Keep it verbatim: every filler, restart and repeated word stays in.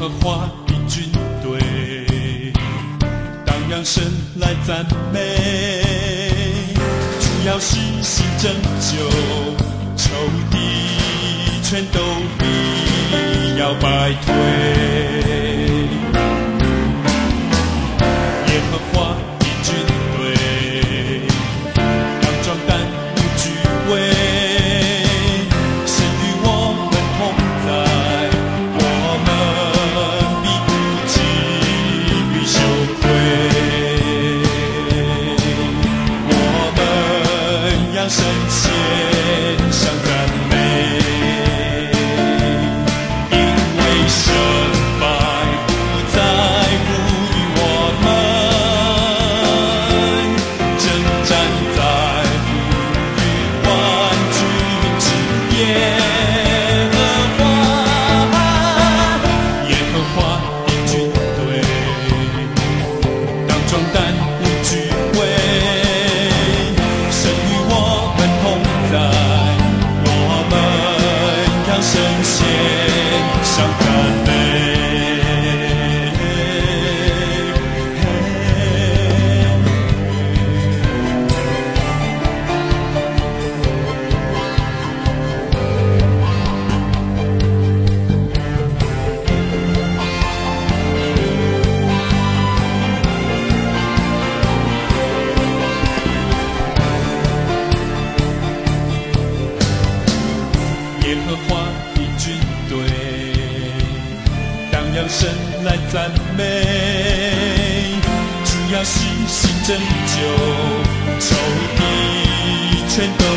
和华的军队，当扬声来赞美。主要实行拯救，仇敌全都必要败退。耶和华的军队，当壮胆无惧畏。神与我们同在，我们必不至于羞愧。我们扬声献上赞美，因为胜败不在乎于我们，征战在乎于万军之耶和华。耶和华的军队，当壮胆无惧畏。神与我们同在，我们扬声献上赞美。耶和华的军队，当扬声来赞美。主要实行拯救，仇敌全都